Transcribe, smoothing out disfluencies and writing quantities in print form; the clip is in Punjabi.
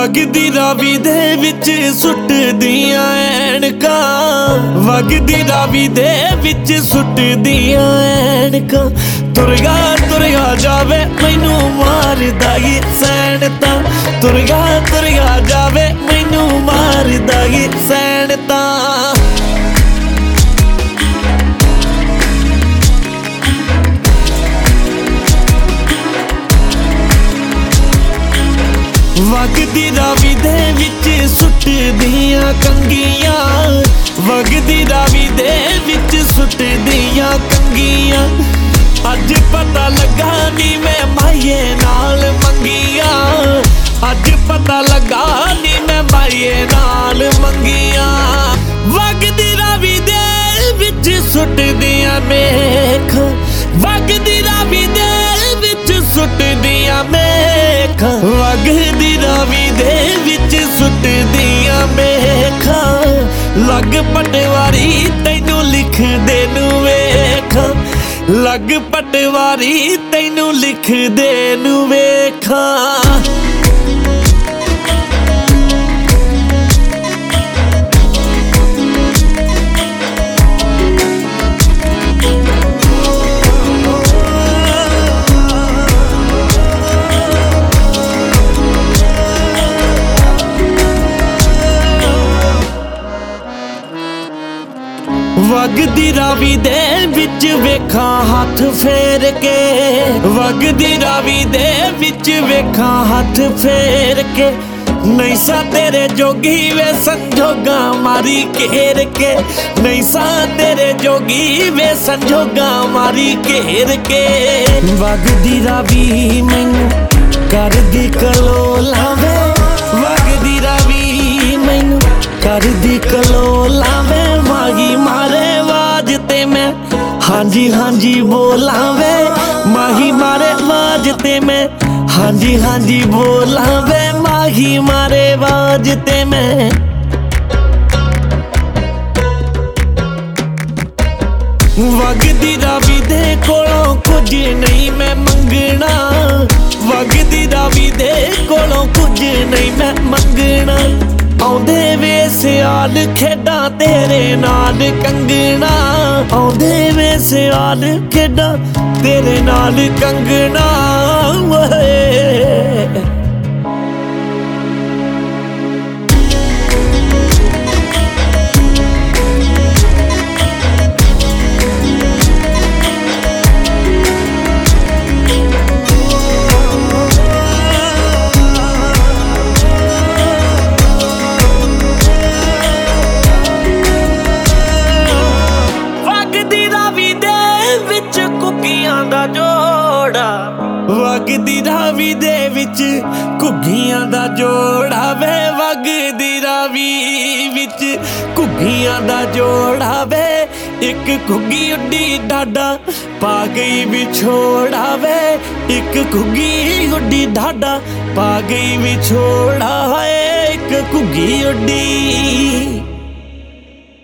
ਵਗਦੀ ਰਾਵੀ ਦੇ ਵਿੱਚ ਸੁੱਟਦੀਆਂ ਐਨਕਾਂ, ਵਗਦੀ ਰਾਵੀ ਦੇ ਵਿੱਚ ਸੁੱਟਦੀਆਂ ਐਨਕਾਂ। ਤੁਰਿਆ ਜਾਵੇ ਮੈਨੂੰ ਮਾਰਦਾ ਏ ਸੈਣ ਤਾਂ, ਤੁਰਿਆ ਜਾਵੇ ਮੈਨੂੰ ਮਾਰਦਾ ਏ ਸੈਣ ਤਾਂ। ਵਗਦੀ ਰਾਵੀ ਦੇ ਵਿੱਚ ਸੁੱਟਦੀਆਂ ਕੰਗੀਆਂ, ਵਗਦੀ ਰਾਵੀ ਦੇ ਵਿੱਚ ਸੁੱਟਦੀਆਂ ਕੰਗੀਆਂ। ਅੱਜ ਪਤਾ ਲੱਗਾ ਨੀ ਮੈਂ ਮਾਈਏ ਨਾਲ ਮੰਗੀਆਂ, ਅੱਜ ਪਤਾ ਲੱਗਾ ਨੀ ਮੈਂ ਮਾਈਏ ਨਾਲ ਮੰਗੀਆਂ। ਵਗਦੀ ਰਾਵੀ ਦੇ ਵਿੱਚ ਸੁੱਟਦੀਆਂ ਮੇਖ, ਵਗਦੀ ਰਾਵੀ ਦੇ ਵਿੱਚ ਸੁੱਟਦੀਆਂ ਮੇਖ, ਵਗਦੀ ਰਾਵੀ ਦੇ ਵਿੱਚ ਸੁੱਟਦੀਆਂ ਮੇਖਾਂ। ਲੱਗ ਪਟਵਾਰੀ ਤੈਨੂੰ ਲਿਖਦੇ ਨੂੰ ਵੇਖਾਂ, ਲੱਗ ਪਟਵਾਰੀ ਤੈਨੂੰ ਲਿਖਦੇ ਨੂੰ ਵੇਖਾਂ। ਵਗਦੀ ਰਾਵੀ ਦੇ ਵਿੱਚ ਵੇਖਾਂ ਹੱਥ ਫੇਰ ਕੇ, ਵਗਦੀ ਰਾਵੀ ਦੇ ਵਿੱਚ ਵੇਖਾਂ ਹੱਥ ਫੇਰ ਕੇ। ਨਹੀਂ ਸਾ ਤੇਰੇ ਜੋਗੀ ਵੇ ਸੰਜੋਗਾ ਮਾਰੀ ਘੇਰ ਕੇ, ਨਹੀਂ ਸਾ ਤੇਰੇ ਜੋਗੀ ਵੇ ਸੰਜੋਗਾ ਮਾਰੀ ਘੇਰ ਕੇ। ਵਗਦੀ ਰਾਵੀ ਮੈਨੂੰ ਕਰਦੀ ਕਲੋਲਾਂ ਵੇ, ਵਗਦੀ ਰਾਵੀ ਮੈਨੂੰ ਕਰਦੀ ਕਲੋਲਾਂ ਵੇ। ਮਾਹੀ ਮਾਰੇ ਆਵਾਜ਼ ਤੇ ਮੈਂ ਹਾਂਜੀ ਹਾਂਜੀ ਬੋਲਾਂ ਵੇ, ਮਾਹੀ ਮਾਰੇ ਆਵਾਜ਼ ਤੇ ਮੈਂ ਹਾਂਜੀ ਹਾਂਜੀ ਬੋਲਾਂ ਵੇ। ਮਾਹੀ ਮਾਰੇ ਆਵਾਜ਼ ਤੇ ਮੈਂ ਵਗਦੀ ਰਾਵੀ ਦੇ ਕੋਲੋਂ ਕੁਝ ਨਹੀਂ ਮੈਂ ਮੰਗਣਾ, ਵਗਦੀ ਰਾਵੀ ਦੇ ਕੋਲੋਂ ਕੁਝ ਨਹੀਂ ਮੈਂ ਮੰਗਣਾ। ਆਉਂਦੇ ਵੇ ਸਿਆਲ ਖੇਡਾਂ ਤੇਰੇ ਨਾਲ ਕੰਗਣਾ, ਆਉਂਦੇ ਵੇ ਸਿਆਲ ਖੇਡਾਂ ਤੇਰੇ ਨਾਲ ਕੰਗਣਾ। ਘੁੱਗੀਆਂ ਦਾ ਜੋੜਾ, ਵਗਦੀ ਰਾਵੀ ਦੇ ਵਿੱਚ ਘੁੱਗੀਆਂ ਦਾ ਜੋੜਾ ਵੇ, ਵਗਦੀ ਰਾਵੀ ਵਿੱਚ ਘੁੱਗੀਆਂ ਦਾ ਜੋੜਾ ਵੇ। ਇੱਕ ਘੁੱਗੀ ਉੱਡੀ ਡਾਡਾ ਪਾ ਗਈ ਵਿਛੋੜਾ ਵੇ, ਇੱਕ ਘੁੱਗੀ ਉੱਡੀ ਡਾਡਾ ਪਾ ਗਈ ਵਿਛੋੜਾ ਹੈ। ਇੱਕ ਘੁੱਗੀ ਉੱਡੀ